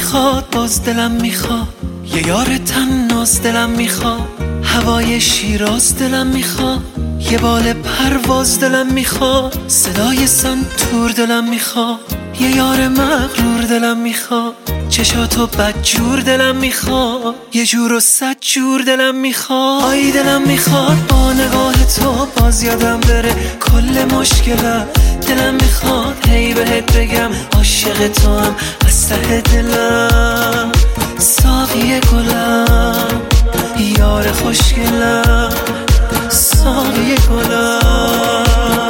میخواد باز دلم میخواد یه یار تناز دلم میخواد هوای شیراز دلم میخواد یه بال پرواز دلم میخواد صدای سنتور دلم میخواد یه یار مغرور دلم میخواد چشاتو بدجور دلم میخواد یه جور و صد جور دلم میخواد آی دلم میخواد با نگاه تو باز یادم بره کل مشکلم دلم میخواد هی بهت بگم عاشق تو هم از ته دلم ساقی گلم یار خوشگلم ساقی گلم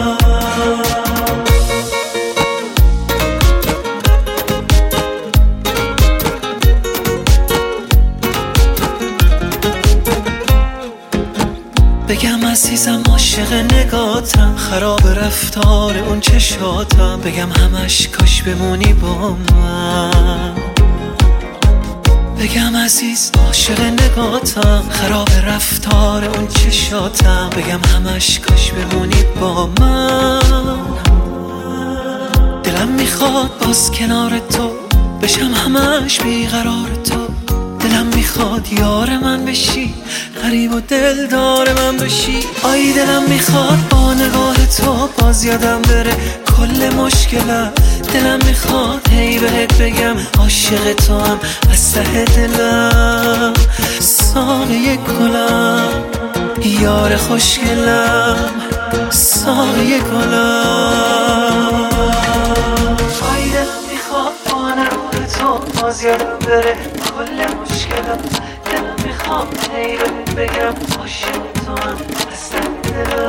بگم عزیزم عاشق نگاتم خراب رفتار اون چشاتم بگم همش کاش بمونی با من بگم عزیز عاشق نگاتم خراب رفتار اون چشاتم بگم همش کاش بمونی با من دلم میخواد باز کنار تو بشم همش بیقرار تو دلم میخواد یار من بشی غریب و دلدار من بشی آی دلم میخواد با نگاه تو باز یادم بره کل مشکلم دلم میخواد هی بهت بگم عاشق تو هم از ته دلم ساقی گلم یار خوشگلم ساقی گلم آی دلم میخواد با نگاه تو باز یادم بره کل مشکلم دلم میخواد هی بهت بگم عاشق تو هم از ته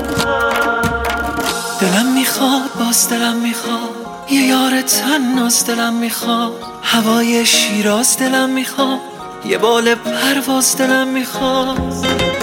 دلم میخواد باز دلم میخواد یه یار تناز دلم میخواد هوای شیراز دلم میخواد یه بال پرواز دلم میخواد